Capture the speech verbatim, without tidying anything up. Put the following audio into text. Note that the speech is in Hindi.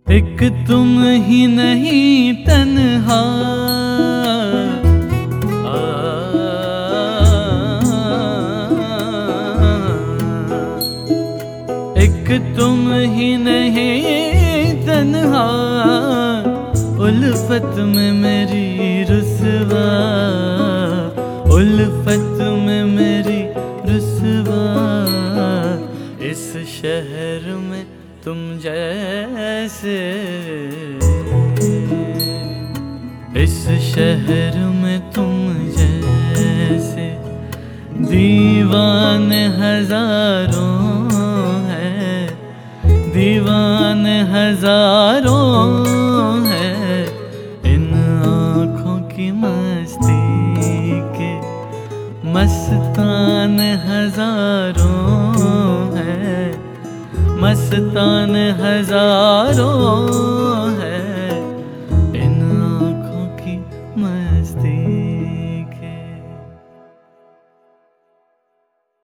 एक तुम ही नहीं तन्हा, आ, एक तुम ही नहीं तन्हा, उल्फत में मेरी रुसवा, उल्फत में मेरी रुसवा। इस शहर में तुम जैसे, इस शहर में तुम जैसे दीवाने हजारों हैं, दीवाने हजारों हैं। इन आँखों की मस्ती के मस्तान हजारों हैं, मस्तान हजारों